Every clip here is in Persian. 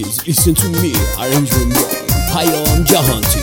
Please listen to me. Arrangement by پیام جهانتی.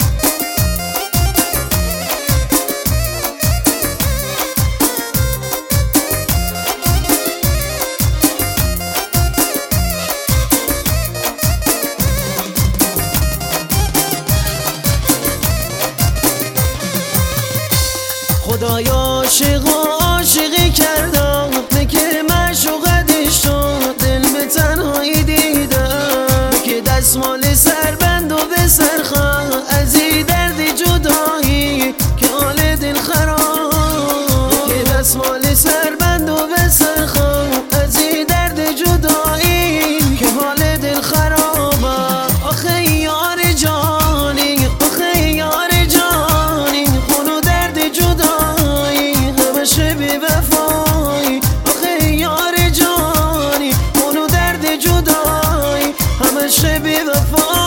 خدایا عاشقی کردم که معشوقتش شد دل به تنهایی دیدم که دستمال سربند و به سرخم از این درد جدایی که حال دل خراب که دستمال سربند و به سرخم از این درد جدایی که حال دل خراب آخه یار جانی آخه یار جانی خونو درد جدایی همشه بی وفایی آخه یار جانی خونو درد جدایی همشه بی وفایی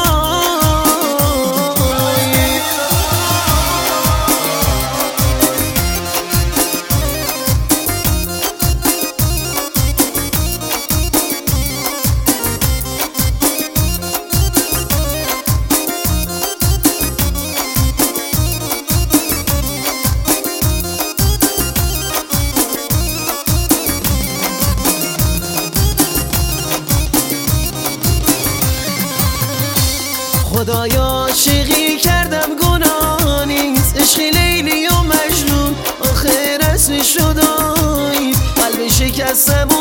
خدایا عاشقی کردم گناه نیست عشق لیلی و مجنون آخر اسم شدایی قلب شکستم